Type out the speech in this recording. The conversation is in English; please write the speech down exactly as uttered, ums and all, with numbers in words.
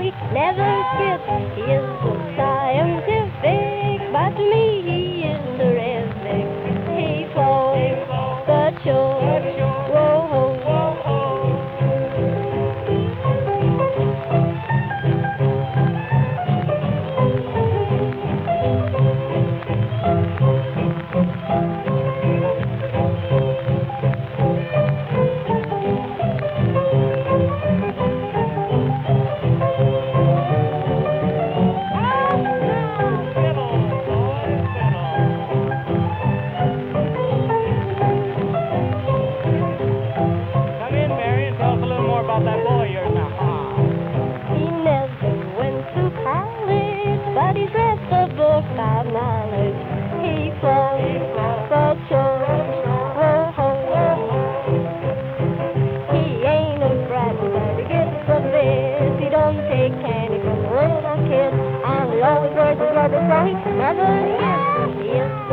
he never skips. He is so scientific, but to me he is terrific. He flows, but sure. Whoa, that boy of yours now. he never went to college, but he's read the book of knowledge. He flows, but sure. He ain't a brat, but he gets the biz. He don't take candy from little kids, and he always wears his rubber so he never gets. He is